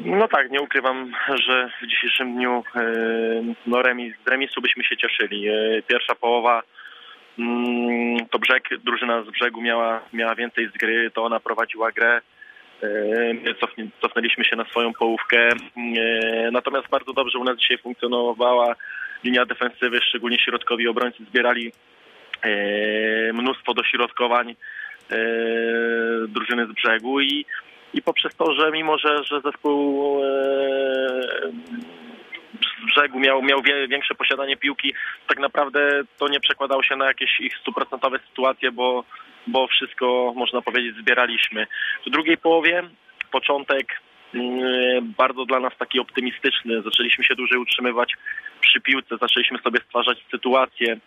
No tak, nie ukrywam, że w dzisiejszym dniu z remisu byśmy się cieszyli. Pierwsza połowa to drużyna z brzegu miała więcej z gry, to ona prowadziła grę. My cofnęliśmy się na swoją połówkę. Natomiast bardzo dobrze u nas dzisiaj funkcjonowała linia defensywy, szczególnie środkowi obrońcy zbierali mnóstwo dośrodkowań drużyny z brzegu i poprzez to, że mimo, że zespół z brzegu miał większe posiadanie piłki, tak naprawdę to nie przekładało się na jakieś ich 100% sytuacje, bo wszystko, można powiedzieć, zbieraliśmy. W drugiej połowie początek bardzo dla nas taki optymistyczny. Zaczęliśmy się dłużej utrzymywać przy piłce, zaczęliśmy sobie stwarzać sytuacje.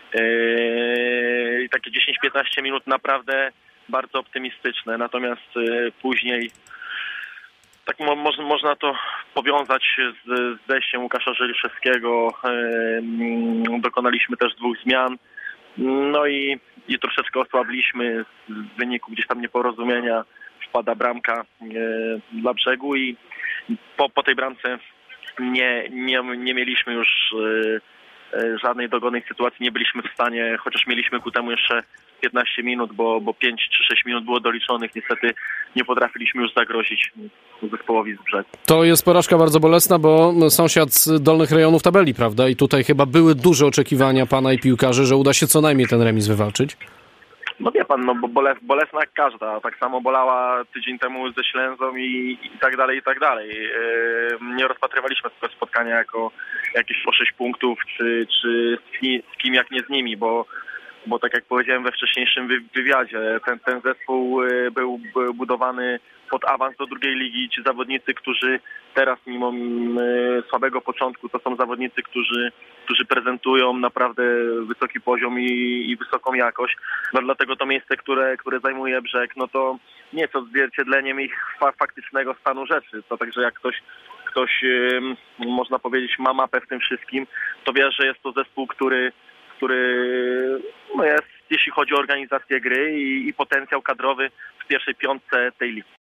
I takie 10-15 minut naprawdę bardzo optymistyczne. Natomiast później tak można to powiązać z zejściem Łukasza Żeliszewskiego. Dokonaliśmy też 2 zmian. No i troszeczkę osłabliśmy w wyniku gdzieś tam nieporozumienia. Wpada bramka dla brzegu i po tej bramce nie mieliśmy już żadnej dogodnej sytuacji, nie byliśmy w stanie, chociaż mieliśmy ku temu jeszcze 15 minut, bo 5 czy 6 minut było doliczonych, niestety nie potrafiliśmy już zagrozić zespołowi z brzegu. To jest porażka bardzo bolesna, bo sąsiad z dolnych rejonów tabeli, prawda? I tutaj chyba były duże oczekiwania pana i piłkarzy, że uda się co najmniej ten remis wywalczyć. No wie pan, bo bolesna jak każda. Tak samo bolała tydzień temu ze Ślęzą i tak dalej, i tak dalej. Nie rozpatrywaliśmy tego spotkania jako jakieś po 6 punktów, czy z kim jak nie z nimi, bo tak jak powiedziałem we wcześniejszym wywiadzie, ten zespół był budowany pod awans do drugiej ligi. Ci zawodnicy, którzy teraz mimo słabego początku, to są zawodnicy, którzy prezentują naprawdę wysoki poziom i wysoką jakość. No dlatego to miejsce, które zajmuje brzeg, no to nie jest odzwierciedleniem ich faktycznego stanu rzeczy. To także jak ktoś można powiedzieć ma mapę w tym wszystkim, to wie, że jest to zespół, który no jest, jeśli chodzi o organizację gry i potencjał kadrowy w pierwszej 5 tej ligi.